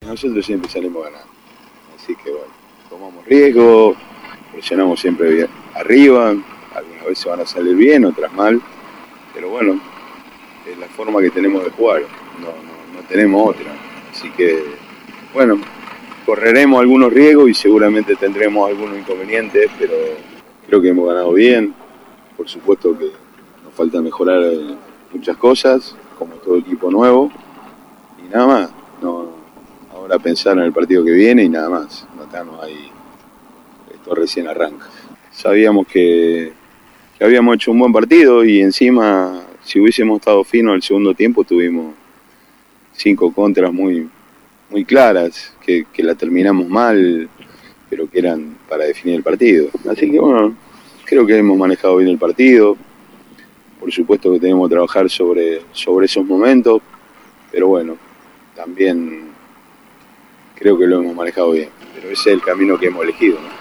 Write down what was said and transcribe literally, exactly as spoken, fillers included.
nosotros siempre salimos ganando. Así que bueno, tomamos riesgo, presionamos siempre bien arriba, algunas veces van a salir bien, otras mal, pero bueno, es la forma que tenemos de jugar, no, no, no tenemos otra. Así que bueno, correremos algunos riesgos y seguramente tendremos algunos inconvenientes, pero creo que hemos ganado bien. Por supuesto que nos falta mejorar muchas cosas, como todo equipo nuevo, y nada más. No, ahora pensar en el partido que viene y nada más. Acá no hay, esto recién arranca. Sabíamos que, que habíamos hecho un buen partido y encima, si hubiésemos estado finos el segundo tiempo, tuvimos cinco contras muy, muy claras, que, que la terminamos mal, pero que eran para definir el partido. Así que bueno, creo que hemos manejado bien el partido. Por supuesto que tenemos que trabajar sobre, sobre esos momentos, pero bueno, también creo que lo hemos manejado bien. Pero ese es el camino que hemos elegido, ¿no?